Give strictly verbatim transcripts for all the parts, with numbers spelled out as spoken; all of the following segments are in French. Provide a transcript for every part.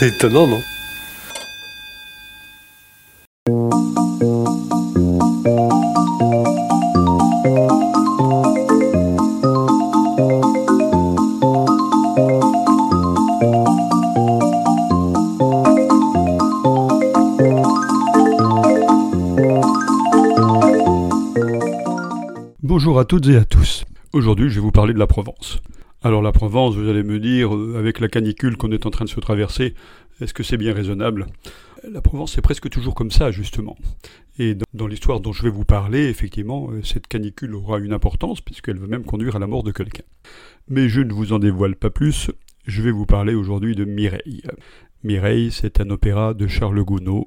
C'est étonnant, non? Bonjour à toutes et à tous. Aujourd'hui, je vais vous parler de la Provence. Alors la Provence, vous allez me dire, euh, avec la canicule qu'on est en train de se traverser, est-ce que c'est bien raisonnable? La Provence, c'est presque toujours comme ça, justement. Et dans, dans l'histoire dont je vais vous parler, effectivement, euh, cette canicule aura une importance, puisqu'elle va même conduire à la mort de quelqu'un. Mais je ne vous en dévoile pas plus, je vais vous parler aujourd'hui de Mireille. Mireille, c'est un opéra de Charles Gounod.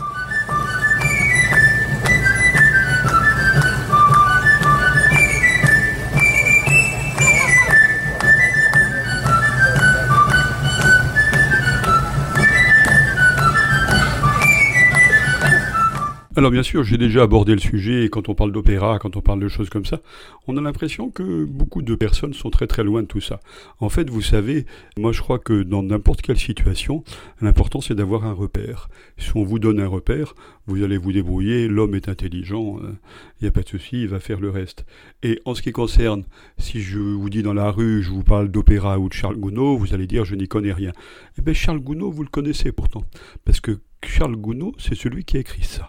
Alors bien sûr, j'ai déjà abordé le sujet, et quand on parle d'opéra, quand on parle de choses comme ça, on a l'impression que beaucoup de personnes sont très très loin de tout ça. En fait, vous savez, moi je crois que dans n'importe quelle situation, l'important c'est d'avoir un repère. Si on vous donne un repère, vous allez vous débrouiller, l'homme est intelligent, il euh, n'y a pas de souci, il va faire le reste. Et en ce qui concerne, si je vous dis dans la rue, je vous parle d'opéra ou de Charles Gounod, vous allez dire je n'y connais rien. Eh bien Charles Gounod, vous le connaissez pourtant, parce que Charles Gounod, c'est celui qui a écrit ça.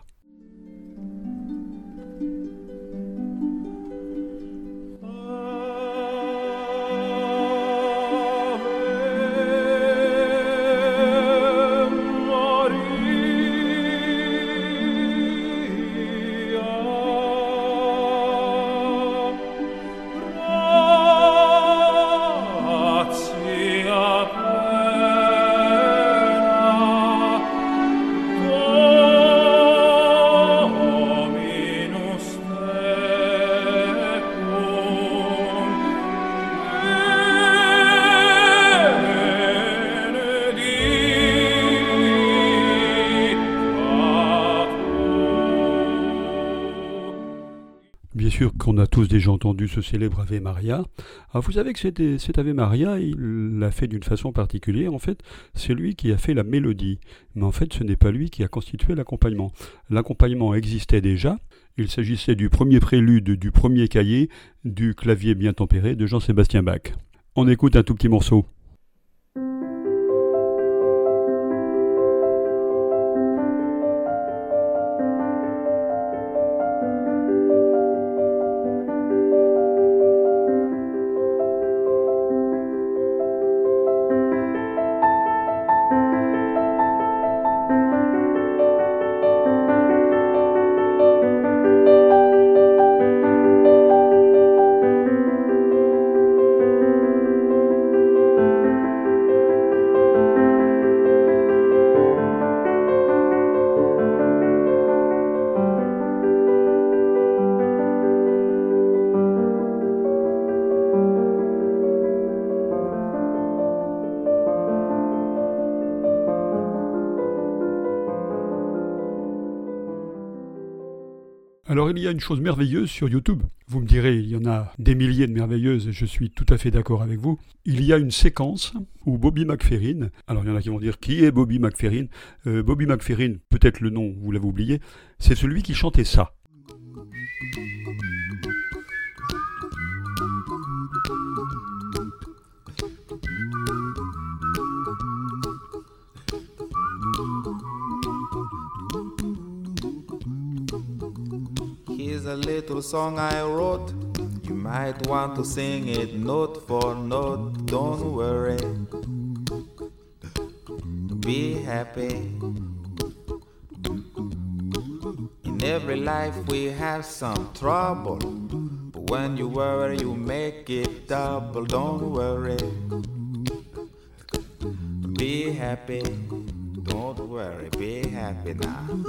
Bien sûr qu'on a tous déjà entendu ce célèbre Ave Maria. Alors vous savez que cet, cet Ave Maria, il l'a fait d'une façon particulière. En fait, c'est lui qui a fait la mélodie. Mais en fait, ce n'est pas lui qui a constitué l'accompagnement. L'accompagnement existait déjà. Il s'agissait du premier prélude, du premier cahier, du clavier bien tempéré de Jean-Sébastien Bach. On écoute un tout petit morceau. Alors il y a une chose merveilleuse sur YouTube. Vous me direz, il y en a des milliers de merveilleuses et je suis tout à fait d'accord avec vous. Il y a une séquence où Bobby McFerrin, alors il y en a qui vont dire qui est Bobby McFerrin euh, Bobby McFerrin, peut-être le nom, vous l'avez oublié, c'est celui qui chantait ça. Here's a little song I wrote. You might want to sing it note for note. Don't worry. Be happy. In every life we have some trouble. But when you worry, you make it double. Don't worry. Be happy. Don't worry. Be happy now.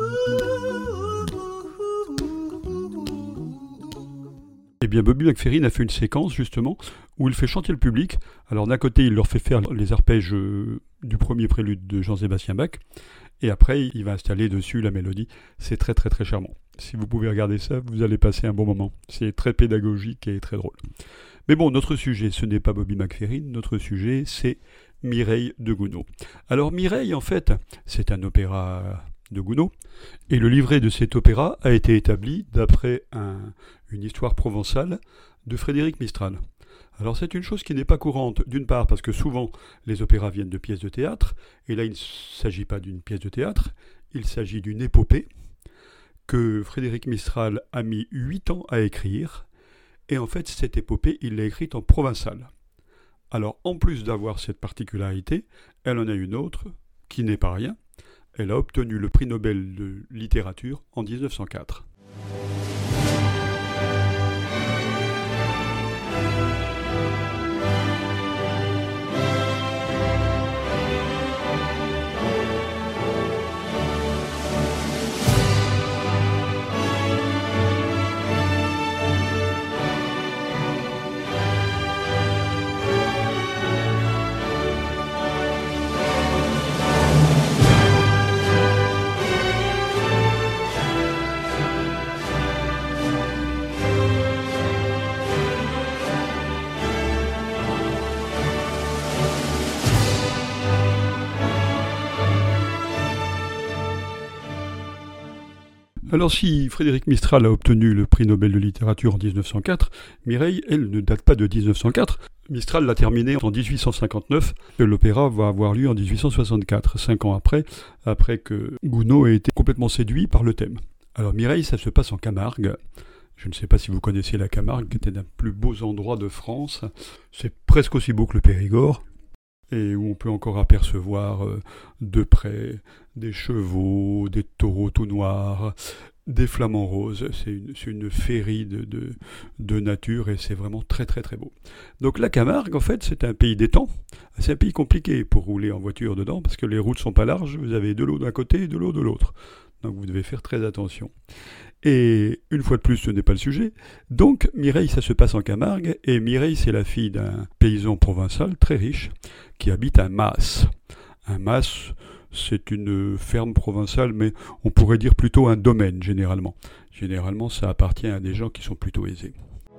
Eh bien, Bobby McFerrin a fait une séquence, justement, où il fait chanter le public. Alors, d'un côté, il leur fait faire les arpèges euh, du premier prélude de Jean-Sébastien Bach, et après, il va installer dessus la mélodie. C'est très, très, très charmant. Si vous pouvez regarder ça, vous allez passer un bon moment. C'est très pédagogique et très drôle. Mais bon, notre sujet, ce n'est pas Bobby McFerrin. Notre sujet, c'est Mireille de Gounod. Alors Mireille, en fait, c'est un opéra de Gounod, et le livret de cet opéra a été établi d'après un, une histoire provençale de Frédéric Mistral. Alors c'est une chose qui n'est pas courante, d'une part parce que souvent les opéras viennent de pièces de théâtre, et là il ne s'agit pas d'une pièce de théâtre, il s'agit d'une épopée que Frédéric Mistral a mis huit ans à écrire, et en fait cette épopée il l'a écrite en provençal. Alors en plus d'avoir cette particularité, elle en a une autre, qui n'est pas rien, elle a obtenu le prix Nobel de littérature en dix-neuf cent quatre. Alors si Frédéric Mistral a obtenu le prix Nobel de littérature en dix-neuf cent quatre, Mireille, elle, ne date pas de dix-neuf cent quatre. Mistral l'a terminé en dix-huit cent cinquante-neuf, et l'opéra va avoir lieu en dix-huit cent soixante-quatre, cinq ans après, après que Gounod ait été complètement séduit par le thème. Alors Mireille, ça se passe en Camargue. Je ne sais pas si vous connaissez la Camargue, qui était l'un des plus beaux endroits de France. C'est presque aussi beau que le Périgord, et où on peut encore apercevoir euh, de près des chevaux, des taureaux tout noirs, des flamants roses. C'est une, c'est une féerie de, de, de nature, et c'est vraiment très très très beau. Donc la Camargue, en fait, c'est un pays d'étangs. C'est un pays compliqué pour rouler en voiture dedans, parce que les routes sont pas larges, vous avez de l'eau d'un côté et de l'eau de l'autre. Donc vous devez faire très attention. Et une fois de plus, ce n'est pas le sujet. Donc Mireille, ça se passe en Camargue, et Mireille, c'est la fille d'un paysan provençal très riche qui habite à Mas. Un Mas, c'est une ferme provençale, mais on pourrait dire plutôt un domaine généralement. Généralement, ça appartient à des gens qui sont plutôt aisés.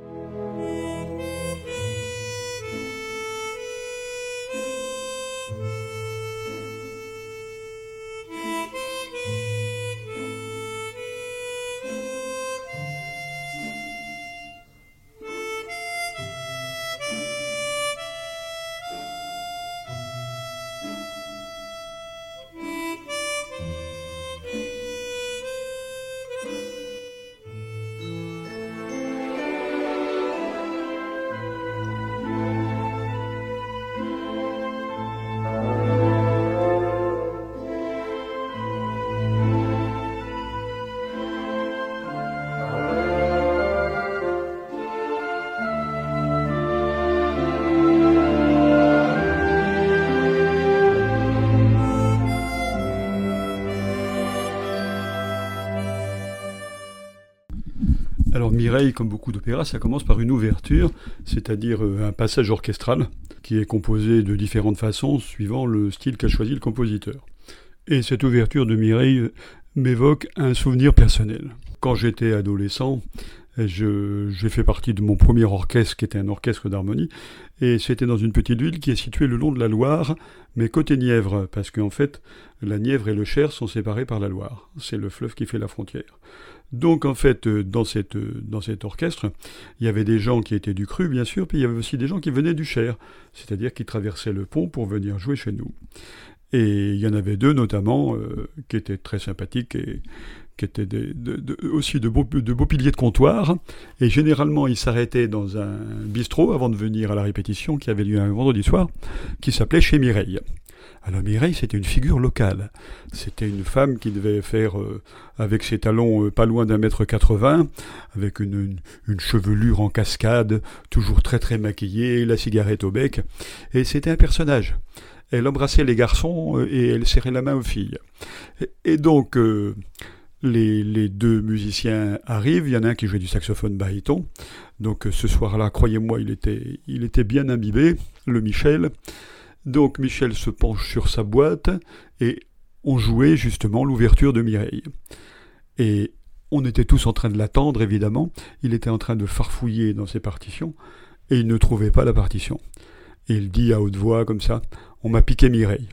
Alors Mireille, comme beaucoup d'opéras, ça commence par une ouverture, c'est-à-dire un passage orchestral qui est composé de différentes façons suivant le style qu'a choisi le compositeur. Et cette ouverture de Mireille m'évoque un souvenir personnel. Quand j'étais adolescent, je, j'ai fait partie de mon premier orchestre qui était un orchestre d'harmonie, et c'était dans une petite ville qui est située le long de la Loire, mais côté Nièvre, parce qu'en fait, la Nièvre et le Cher sont séparés par la Loire. C'est le fleuve qui fait la frontière. Donc en fait, dans, cette, dans cet orchestre, il y avait des gens qui étaient du Cru, bien sûr, puis il y avait aussi des gens qui venaient du Cher, c'est-à-dire qui traversaient le pont pour venir jouer chez nous. Et il y en avait deux notamment euh, qui étaient très sympathiques et qui étaient des, de, de, aussi de beaux, de beaux piliers de comptoir. Et généralement, ils s'arrêtaient dans un bistrot avant de venir à la répétition qui avait lieu un vendredi soir, qui s'appelait Chez Mireille. Alors Mireille, c'était une figure locale. C'était une femme qui devait faire, euh, avec ses talons euh, pas loin d'un mètre quatre-vingts, avec une, une, une chevelure en cascade, toujours très très maquillée, la cigarette au bec. Et c'était un personnage. Elle embrassait les garçons euh, et elle serrait la main aux filles. Et, et donc, euh, les, les deux musiciens arrivent. Il y en a un qui jouait du saxophone baryton. Donc euh, ce soir-là, croyez-moi, il était, il était bien imbibé, le Michel. Donc Michel se penche sur sa boîte et on jouait justement l'ouverture de Mireille. Et on était tous en train de l'attendre, évidemment. Il était en train de farfouiller dans ses partitions et il ne trouvait pas la partition. Et il dit à haute voix, comme ça, on m'a piqué Mireille.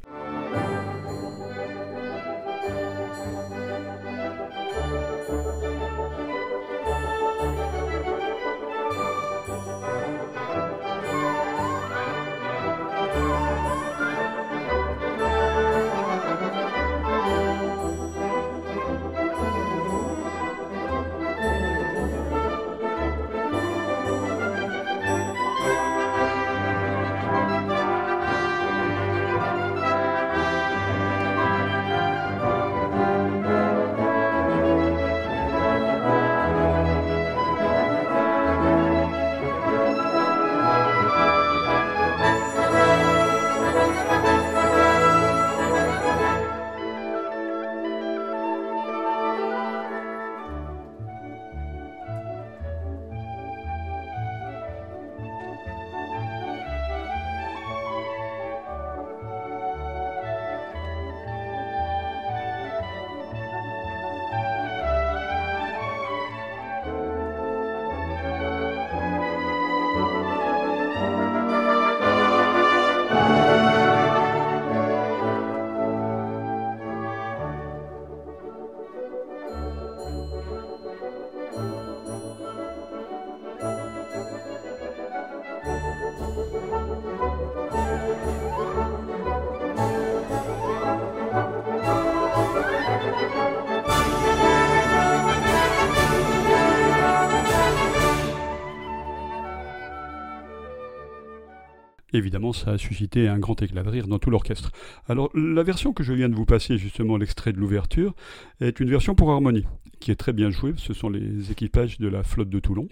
Évidemment, ça a suscité un grand éclat de rire dans tout l'orchestre. Alors, la version que je viens de vous passer, justement l'extrait de l'ouverture, est une version pour harmonie, qui est très bien jouée. Ce sont les équipages de la flotte de Toulon.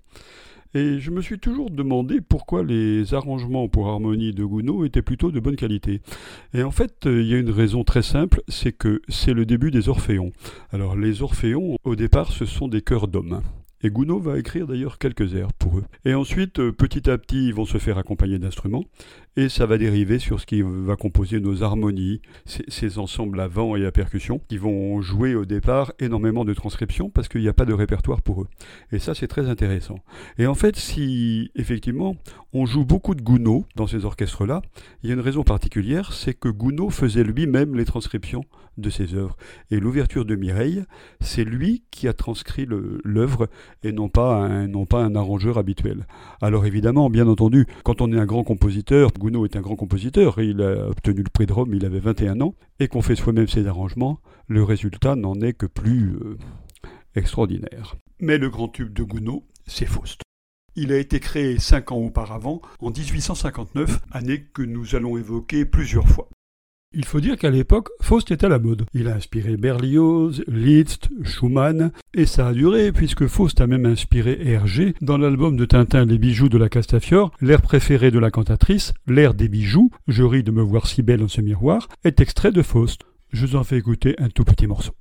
Et je me suis toujours demandé pourquoi les arrangements pour harmonie de Gounod étaient plutôt de bonne qualité. Et en fait, il y a une raison très simple, c'est que c'est le début des Orphéons. Alors, les Orphéons, au départ, ce sont des chœurs d'hommes. Et Gounod va écrire d'ailleurs quelques airs pour eux. Et ensuite, petit à petit, ils vont se faire accompagner d'instruments. Et ça va dériver sur ce qui va composer nos harmonies, ces, ces ensembles à vent et à percussion, qui vont jouer au départ énormément de transcriptions parce qu'il n'y a pas de répertoire pour eux. Et ça, c'est très intéressant. Et en fait, si effectivement on joue beaucoup de Gounod dans ces orchestres-là, il y a une raison particulière, c'est que Gounod faisait lui-même les transcriptions de ses œuvres. Et l'ouverture de Mireille, c'est lui qui a transcrit le, l'œuvre et non pas, un, non pas un arrangeur habituel. Alors évidemment, bien entendu, quand on est un grand compositeur, Gounod est un grand compositeur, il a obtenu le prix de Rome, il avait vingt et un ans, et qu'on fait soi-même ses arrangements, le résultat n'en est que plus euh, extraordinaire. Mais le grand tube de Gounod, c'est Faust. Il a été créé cinq ans auparavant, en dix-huit cent cinquante-neuf, année que nous allons évoquer plusieurs fois. Il faut dire qu'à l'époque, Faust était à la mode. Il a inspiré Berlioz, Liszt, Schumann, et ça a duré puisque Faust a même inspiré Hergé dans l'album de Tintin Les bijoux de la Castafiore, l'air préféré de la cantatrice, l'air des bijoux, je ris de me voir si belle dans ce miroir, est extrait de Faust. Je vous en fais écouter un tout petit morceau.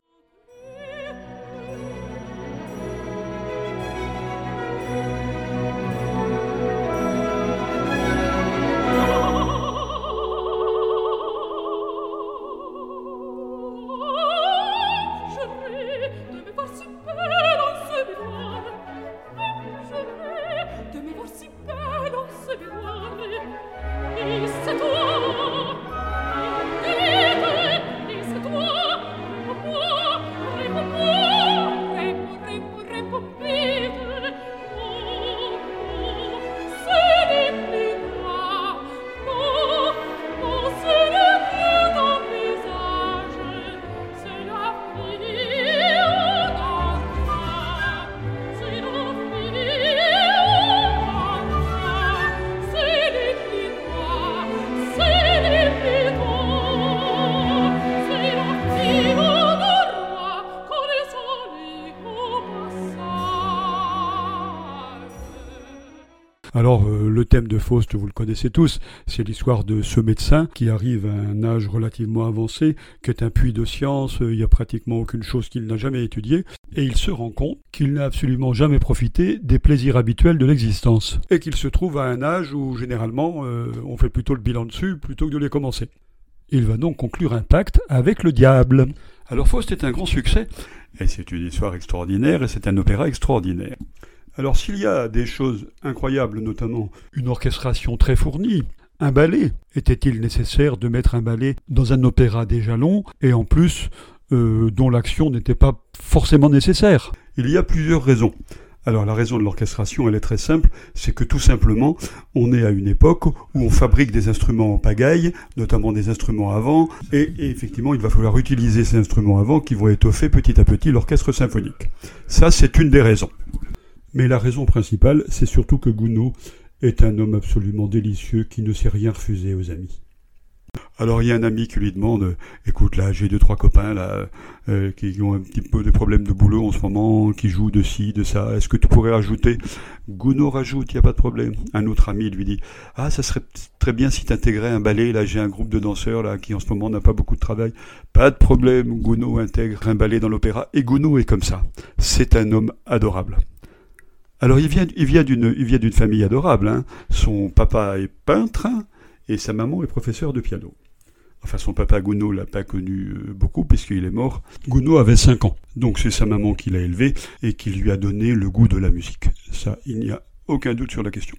Alors, euh, le thème de Faust, vous le connaissez tous, c'est l'histoire de ce médecin qui arrive à un âge relativement avancé, qui est un puits de science, il n'y a pratiquement aucune chose qu'il n'a jamais étudiée, et il se rend compte qu'il n'a absolument jamais profité des plaisirs habituels de l'existence, et qu'il se trouve à un âge où, généralement, euh, on fait plutôt le bilan dessus plutôt que de les commencer. Il va donc conclure un pacte avec le diable. Alors Faust est un grand succès, et c'est une histoire extraordinaire, et c'est un opéra extraordinaire. Alors s'il y a des choses incroyables, notamment une orchestration très fournie, un ballet. Était-il nécessaire de mettre un ballet dans un opéra déjà long et en plus euh, dont l'action n'était pas forcément nécessaire? Il y a plusieurs raisons. Alors la raison de l'orchestration, elle est très simple, c'est que tout simplement, on est à une époque où on fabrique des instruments en pagaille, notamment des instruments à vent, et, et effectivement, il va falloir utiliser ces instruments à vent qui vont étoffer petit à petit l'orchestre symphonique. Ça, c'est une des raisons. Mais la raison principale, c'est surtout que Gounod est un homme absolument délicieux qui ne sait rien refuser aux amis. Alors il y a un ami qui lui demande « Écoute, là, j'ai deux, trois copains là euh, qui ont un petit peu de problèmes de boulot en ce moment, qui jouent de ci, de ça. Est-ce que tu pourrais rajouter ?» Gounod rajoute, il n'y a pas de problème. Un autre ami lui dit « Ah, ça serait très bien si tu intégrais un ballet. Là, j'ai un groupe de danseurs là qui en ce moment n'a pas beaucoup de travail. » Pas de problème, Gounod intègre un ballet dans l'opéra. Et Gounod est comme ça. C'est un homme adorable. Alors il vient, il vient d'une, il vient d'une famille adorable. Hein. Son papa est peintre et sa maman est professeure de piano. Enfin, son papa Gounod l'a pas connu beaucoup puisqu'il est mort. Gounod avait cinq ans. Donc c'est sa maman qui l'a élevé et qui lui a donné le goût de la musique. Ça, il n'y a aucun doute sur la question.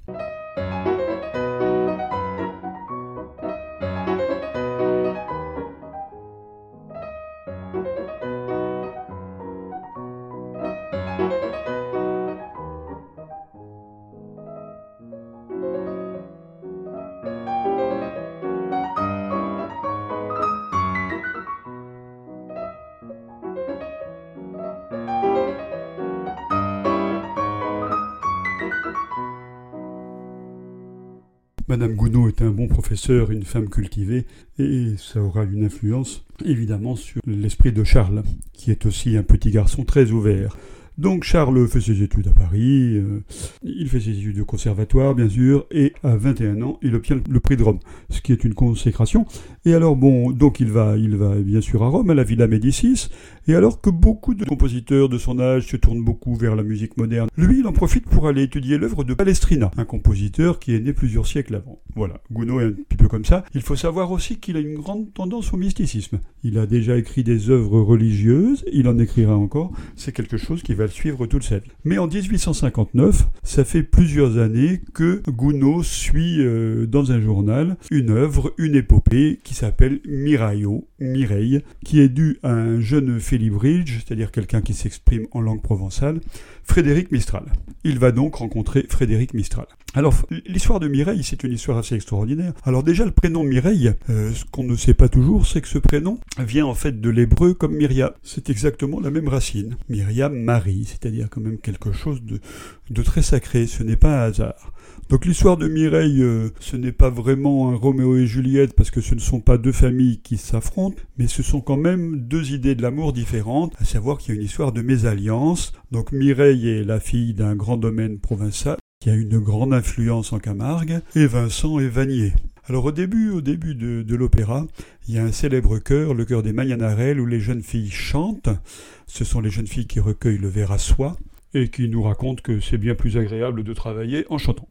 Madame Gounod est un bon professeur, une femme cultivée, et ça aura une influence, évidemment, sur l'esprit de Charles, qui est aussi un petit garçon très ouvert. Donc Charles fait ses études à Paris, euh, il fait ses études au conservatoire bien sûr, et à vingt et un ans, il obtient le prix de Rome, ce qui est une consécration. Et alors bon, donc il va, il va bien sûr à Rome, à la Villa Médicis, et alors que beaucoup de compositeurs de son âge se tournent beaucoup vers la musique moderne, lui il en profite pour aller étudier l'œuvre de Palestrina, un compositeur qui est né plusieurs siècles avant. Voilà, Gounod est un petit peu comme ça. Il faut savoir aussi qu'il a une grande tendance au mysticisme. Il a déjà écrit des œuvres religieuses, il en écrira encore, c'est quelque chose qui va le suivre toute sa vie. Mais en dix-huit cent cinquante-neuf, ça fait plusieurs années que Gounod suit euh, dans un journal une œuvre, une épopée qui s'appelle Miraio, Mireille, qui est due à un jeune Félibridge, c'est-à-dire quelqu'un qui s'exprime en langue provençale, Frédéric Mistral. Il va donc rencontrer Frédéric Mistral. Alors, l'histoire de Mireille, c'est une histoire assez extraordinaire. Alors déjà, le prénom Mireille, euh, ce qu'on ne sait pas toujours, c'est que ce prénom vient en fait de l'hébreu comme Myriam. C'est exactement la même racine. Myriam, Marie, c'est-à-dire quand même quelque chose de, de très sacré, ce n'est pas un hasard. Donc l'histoire de Mireille, euh, ce n'est pas vraiment un Roméo et Juliette parce que ce ne sont pas deux familles qui s'affrontent, mais ce sont quand même deux idées de l'amour différentes, à savoir qu'il y a une histoire de mésalliance. Donc Mireille est la fille d'un grand domaine provincial qui a une grande influence en Camargue, et Vincent est vannier. Alors au début, au début de, de l'opéra, il y a un célèbre chœur, le chœur des Magnanarelles, où les jeunes filles chantent. Ce sont les jeunes filles qui recueillent le verre à soie et qui nous racontent que c'est bien plus agréable de travailler en chantant.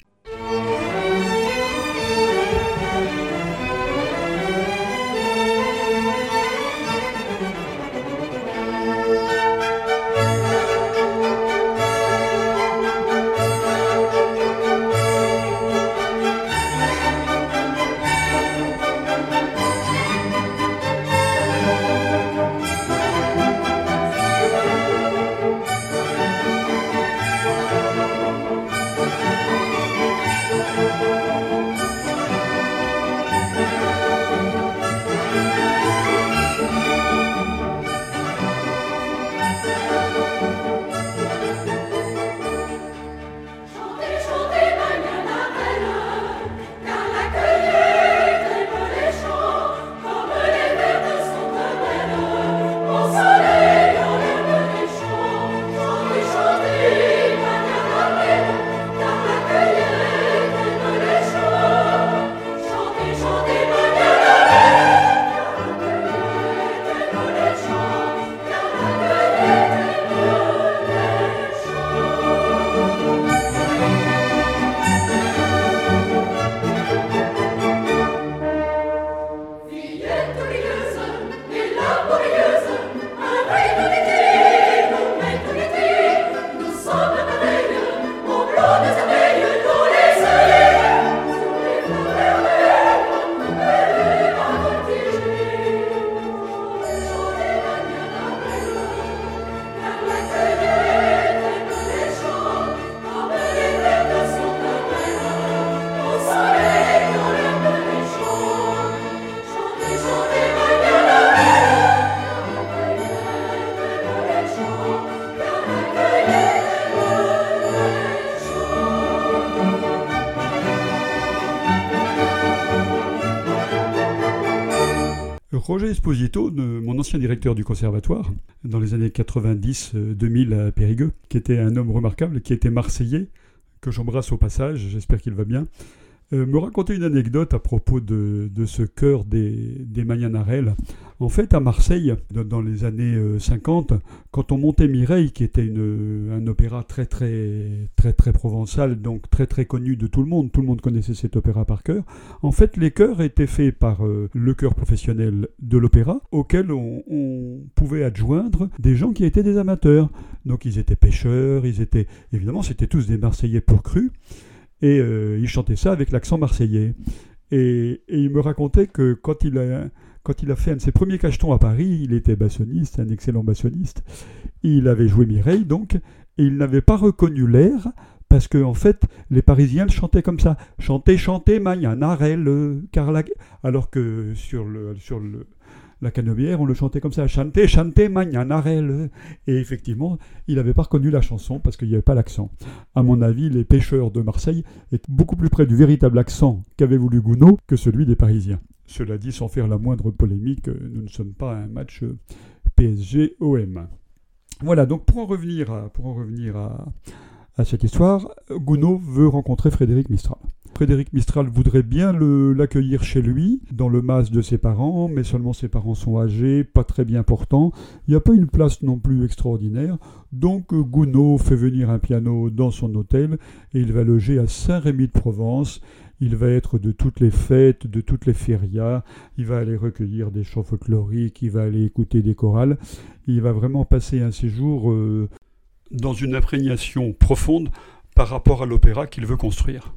Roger Esposito, de, mon ancien directeur du conservatoire, dans les années quatre-vingt-dix deux mille à Périgueux, qui était un homme remarquable, qui était marseillais, que j'embrasse au passage, j'espère qu'il va bien, euh, me racontait une anecdote à propos de, de ce chœur des, des Magnanarelles. En fait, à Marseille, dans, dans les années euh, cinquante, quand on montait Mireille, qui était une, un opéra très très très très provençal, donc très très connu de tout le monde, tout le monde connaissait cet opéra par cœur, en fait les chœurs étaient faits par euh, le chœur professionnel de l'opéra, auquel on, on pouvait adjoindre des gens qui étaient des amateurs. Donc ils étaient pêcheurs, ils étaient, évidemment c'était tous des Marseillais pur cru, et euh, ils chantaient ça avec l'accent marseillais. Et, et il me racontait que quand il a... Quand il a fait un de ses premiers cachetons à Paris, il était bassoniste, un excellent bassoniste. Il avait joué Mireille, donc, et il n'avait pas reconnu l'air, parce que en fait, les Parisiens le chantaient comme ça. Chanter, chanter, Magnanarelle, car la... alors que sur, le, sur le, la Canebière, on le chantait comme ça. Chanter, chanter, Magnanarelle. Et effectivement, il n'avait pas reconnu la chanson, parce qu'il n'y avait pas l'accent. À mon avis, les pêcheurs de Marseille étaient beaucoup plus près du véritable accent qu'avait voulu Gounod que celui des Parisiens. Cela dit, sans faire la moindre polémique, nous ne sommes pas à un match P S G O M. Voilà, donc pour en revenir à, pour en revenir à, à cette histoire, Gounod veut rencontrer Frédéric Mistral. Frédéric Mistral voudrait bien le, l'accueillir chez lui, dans le mas de ses parents, mais seulement ses parents sont âgés, pas très bien portants. Il n'y a pas une place non plus extraordinaire. Donc Gounod fait venir un piano dans son hôtel et il va loger à Saint-Rémy-de-Provence. Il va être de toutes les fêtes, de toutes les férias, il va aller recueillir des chants folkloriques, il va aller écouter des chorales. Il va vraiment passer un séjour euh, dans une imprégnation profonde par rapport à l'opéra qu'il veut construire.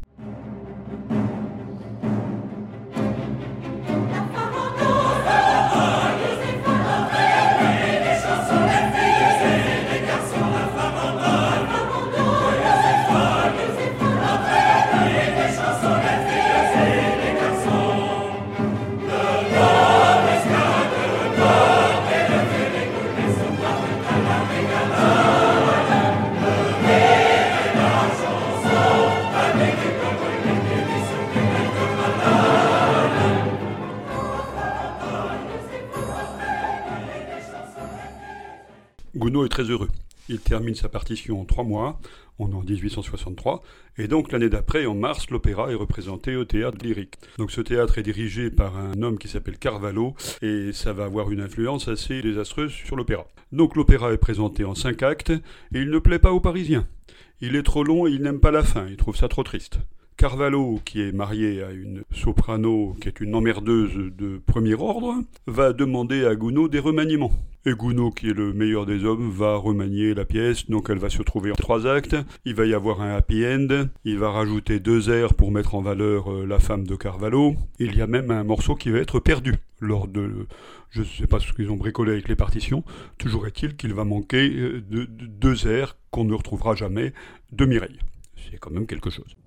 Gounod est très heureux. Il termine sa partition en trois mois, on est en dix-huit cent soixante-trois, et donc l'année d'après, en mars, l'opéra est représenté au Théâtre Lyrique. Donc ce théâtre est dirigé par un homme qui s'appelle Carvalho, et ça va avoir une influence assez désastreuse sur l'opéra. Donc l'opéra est présenté en cinq actes, et il ne plaît pas aux Parisiens. Il est trop long et il n'aime pas la fin, il trouve ça trop triste. Carvalho, qui est marié à une soprano qui est une emmerdeuse de premier ordre, va demander à Gounod des remaniements. Et Gounod, qui est le meilleur des hommes, va remanier la pièce, donc elle va se retrouver en trois actes. Il va y avoir un happy end, il va rajouter deux airs pour mettre en valeur euh, la femme de Carvalho. Il y a même un morceau qui va être perdu lors de... Je ne sais pas ce qu'ils ont bricolé avec les partitions. Toujours est-il qu'il va manquer de, de deux airs qu'on ne retrouvera jamais de Mireille. C'est quand même quelque chose.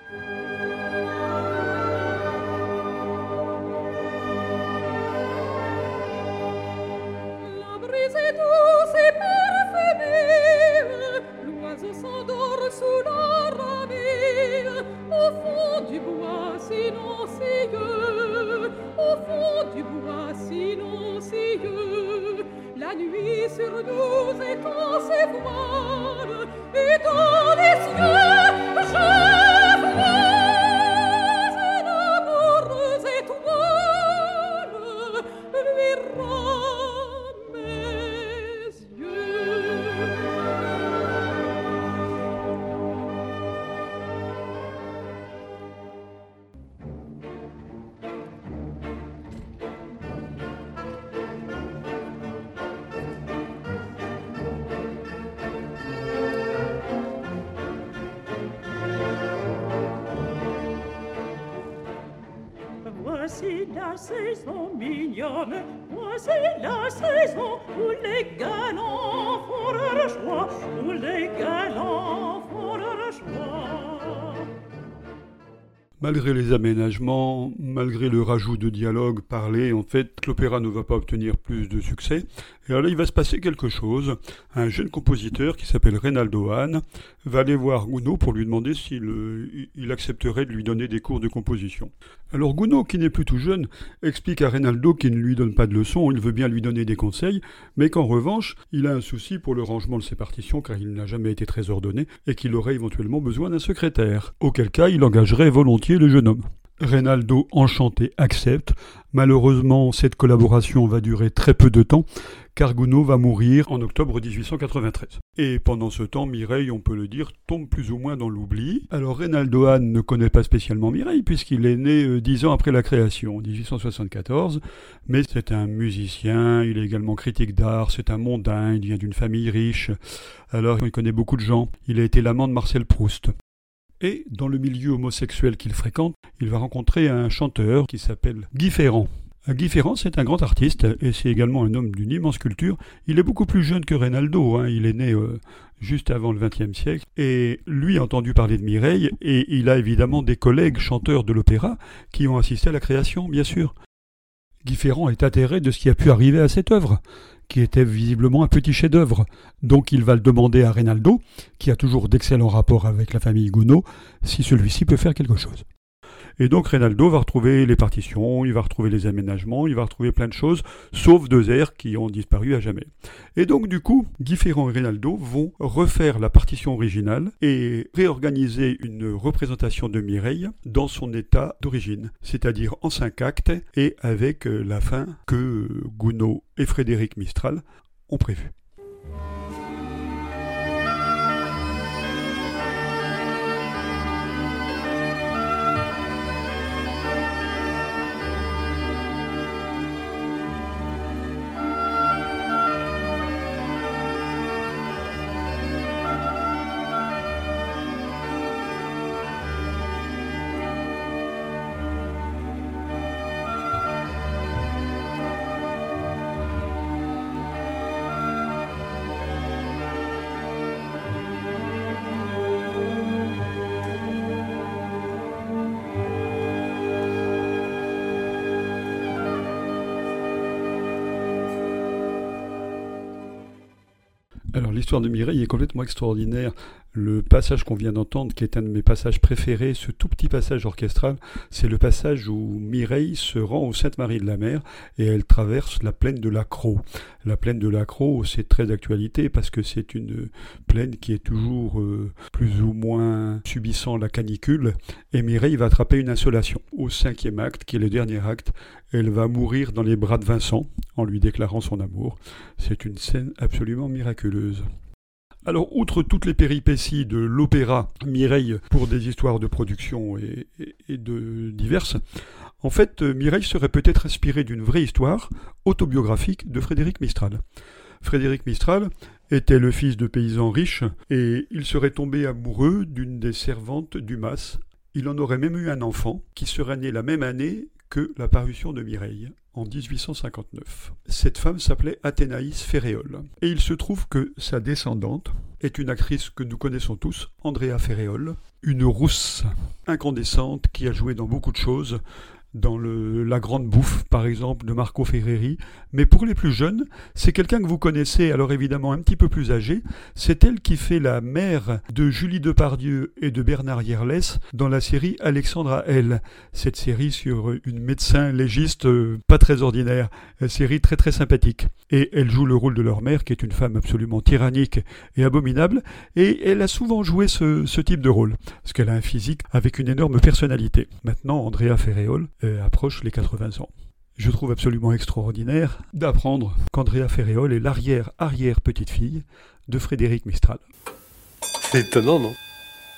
Sous la ramée, au fond du bois silencieux, au fond du bois silencieux, la nuit sur nous étend ses voiles, et dans les cieux, je vois l'amoureuse étoile, lui rend mes yeux. Voici la saison mignonne, voici la saison où les galants font leur choix, où les galants font leur choix. Malgré les aménagements, malgré le rajout de dialogue parlé, en fait, l'opéra ne va pas obtenir plus de succès. Et alors là, il va se passer quelque chose. Un jeune compositeur qui s'appelle Reynaldo Hahn va aller voir Gounod pour lui demander s'il euh, il accepterait de lui donner des cours de composition. Alors Gounod, qui n'est plus tout jeune, explique à Reynaldo qu'il ne lui donne pas de leçons, il veut bien lui donner des conseils, mais qu'en revanche, il a un souci pour le rangement de ses partitions car il n'a jamais été très ordonné et qu'il aurait éventuellement besoin d'un secrétaire. Auquel cas, il engagerait volontiers le jeune homme. Reynaldo, enchanté, accepte. Malheureusement, cette collaboration va durer très peu de temps, car Gounod va mourir en octobre dix-huit cent quatre-vingt-treize. Et pendant ce temps, Mireille, on peut le dire, tombe plus ou moins dans l'oubli. Alors Reynaldo Hahn ne connaît pas spécialement Mireille, puisqu'il est né euh, dix ans après la création, en dix-huit cent soixante-quatorze, mais c'est un musicien, il est également critique d'art, c'est un mondain, il vient d'une famille riche, alors il connaît beaucoup de gens, il a été l'amant de Marcel Proust. Et dans le milieu homosexuel qu'il fréquente, il va rencontrer un chanteur qui s'appelle Guy Ferrand. Guy Ferrand, c'est un grand artiste et c'est également un homme d'une immense culture. Il est beaucoup plus jeune que Reynaldo, hein. Il est né euh, juste avant le vingtième siècle. Et lui a entendu parler de Mireille et il a évidemment des collègues chanteurs de l'opéra qui ont assisté à la création, bien sûr. Guy Ferrand est atterré de ce qui a pu arriver à cette œuvre, qui était visiblement un petit chef-d'œuvre. Donc il va le demander à Reynaldo, qui a toujours d'excellents rapports avec la famille Gounod, si celui-ci peut faire quelque chose. Et donc Reynaldo va retrouver les partitions, il va retrouver les aménagements, il va retrouver plein de choses, sauf deux airs qui ont disparu à jamais. Et donc du coup, Guy Ferrand et Reynaldo vont refaire la partition originale et réorganiser une représentation de Mireille dans son état d'origine, c'est-à-dire en cinq actes et avec la fin que Gounod et Frédéric Mistral ont prévue. Alors l'histoire de Mireille est complètement extraordinaire. Le passage qu'on vient d'entendre, qui est un de mes passages préférés, ce tout petit passage orchestral, c'est le passage où Mireille se rend au Sainte-Marie de la Mer et elle traverse la plaine de l'Accro. La plaine de l'Accro, c'est très d'actualité parce que c'est une plaine qui est toujours euh, plus ou moins subissant la canicule et Mireille va attraper une insolation. Au cinquième acte, qui est le dernier acte, elle va mourir dans les bras de Vincent en lui déclarant son amour. C'est une scène absolument miraculeuse. Alors, outre toutes les péripéties de l'opéra Mireille pour des histoires de production et, et, et de diverses, en fait, Mireille serait peut-être inspirée d'une vraie histoire autobiographique de Frédéric Mistral. Frédéric Mistral était le fils de paysans riches et il serait tombé amoureux d'une des servantes du mas. Il en aurait même eu un enfant qui serait né la même année que la parution de Mireille, en dix-huit cent cinquante-neuf. Cette femme s'appelait Athénaïs Ferréol. Et il se trouve que sa descendante est une actrice que nous connaissons tous, Andrea Ferréol, une rousse incandescente qui a joué dans beaucoup de choses, dans le, La Grande Bouffe, par exemple, de Marco Ferreri. Mais pour les plus jeunes, c'est quelqu'un que vous connaissez, alors évidemment un petit peu plus âgé. C'est elle qui fait la mère de Julie Depardieu et de Bernard Yerlès dans la série Alexandra L. Cette série sur une médecin légiste euh, pas très ordinaire, une série très très sympathique. Et elle joue le rôle de leur mère, qui est une femme absolument tyrannique et abominable. Et elle a souvent joué ce, ce type de rôle, parce qu'elle a un physique avec une énorme personnalité. Maintenant, Andrea Ferréol approche les quatre-vingts ans. Je trouve absolument extraordinaire d'apprendre qu'Andrea Ferréol est l'arrière-arrière-petite-fille de Frédéric Mistral. C'est étonnant, non ?